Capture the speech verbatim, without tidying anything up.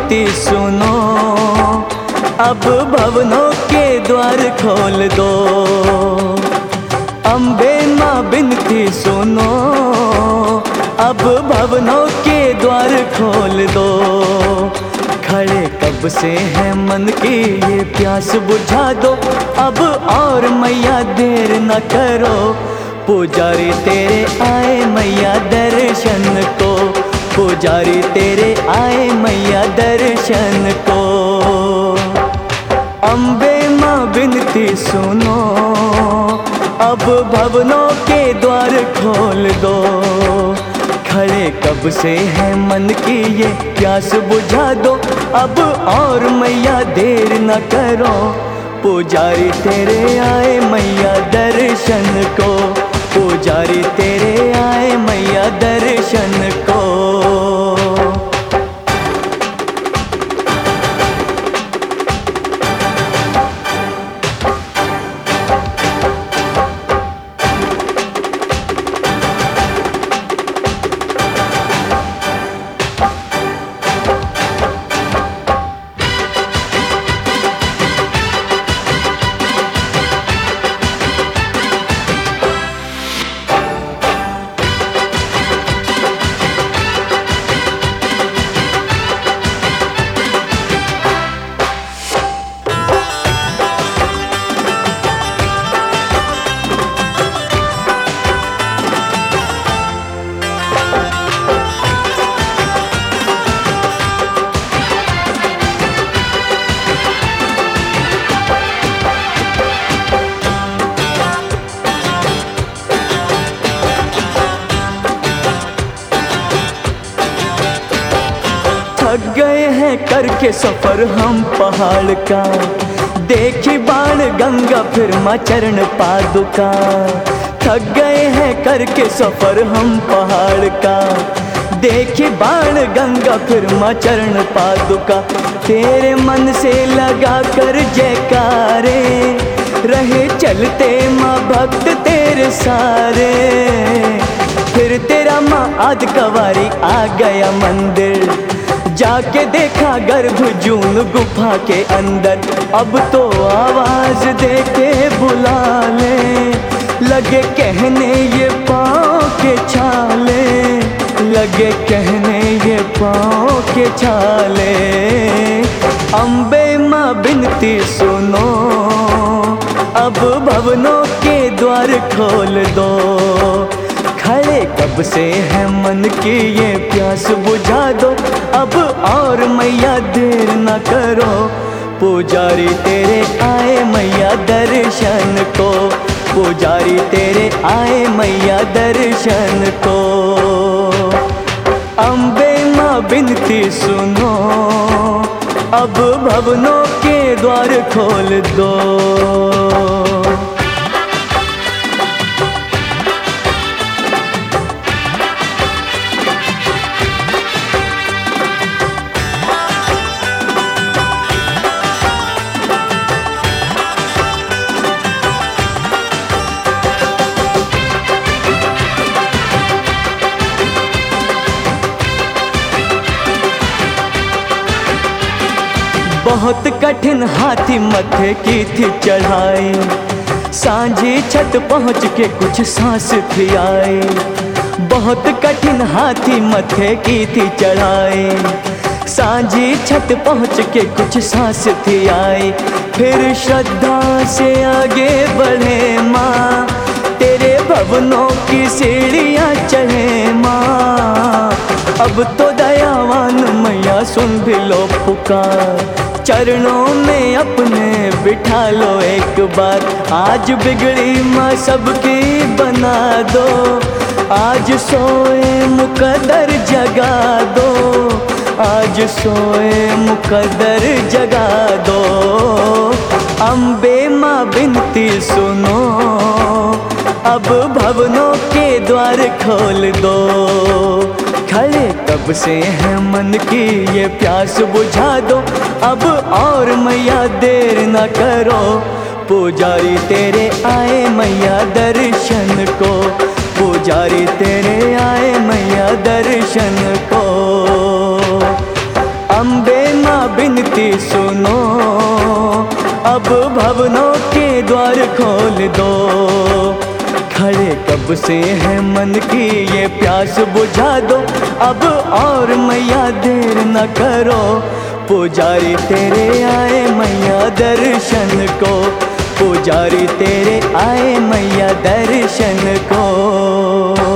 विनती सुनो, अब भवनों के द्वार खोल दो। अम्बे माँ विनती सुनो, अब भवनों के द्वार खोल दो। खड़े कब से है मन की ये प्यास बुझा दो, अब और मैया देर न करो। पुजारी तेरे आए मैया दर्शन को, पुजारी तेरे आए मैया दर्शन को। अम्बे माँ विनती सुनो, अब भवनों के द्वार खोल दो। खड़े कब से है मन की ये प्यास बुझा दो, अब और मैया देर न करो। पुजारी तेरे आए मैया दर्शन को, पुजारी तेरे आए मैया दर्शन को। थक गए हैं करके सफर हम पहाड़ का, देखी बाण गंगा फिर माँ चरण पादुका। थक गए हैं करके सफर हम पहाड़ का, देखी बाण गंगा फिर माँ चरण पादुका। तेरे मन से लगा कर जयकारे, रहे चलते माँ भक्त तेरे सारे। फिर तेरा माँ आदि कवारी आ गया मंदिर, जाके देखा गर्भ जून गुफा के अंदर। अब तो आवाज देके बुला ले, लगे कहने ये पाँव के छाले, लगे कहने ये पाँव के छाले। अम्बे माँ विनती सुनो, अब भवनों के द्वार खोल दो। खड़े कब से है मन की ये प्यास बुझा दो, अब और मैया देर न करो। पुजारी तेरे आए मैया दर्शन को, पुजारी तेरे आए मैया दर्शन को। अम्बे माँ विनती सुनो, अब भवनों के द्वार खोल दो। बहुत कठिन हाथी मथे की थी चढ़ाई, सांझी छत पहुँच के कुछ सांस थी आई। बहुत कठिन हाथी मथे की थी चढ़ाई, सांझी छत पहुँच के कुछ सांस थी आई। फिर श्रद्धा से आगे बढ़े माँ, तेरे भवनों की सीढ़ियाँ चढ़े माँ। अब तो दयावान मैया सुन भी लो पुकार, चरणों में अपने बिठा लो एक बार। आज बिगड़ी माँ सबकी बना दो, आज सोए मुकद्दर जगा दो, आज सोए मुकद्दर जगा दो। अम्बे माँ विनती सुनो, अब भवनों के द्वार खोल दो। खड़े कब से है मन की ये प्यास बुझा दो, अब और मैया देर न करो। पुजारी तेरे आए मैया दर्शन को, पुजारी तेरे आए मैया दर्शन को। अम्बे दो। खड़े कब से है मन की ये प्यास बुझा दो, अब और मैया देर न करो। पुजारी तेरे आए मैया दर्शन को, पुजारी तेरे आए मैया दर्शन को।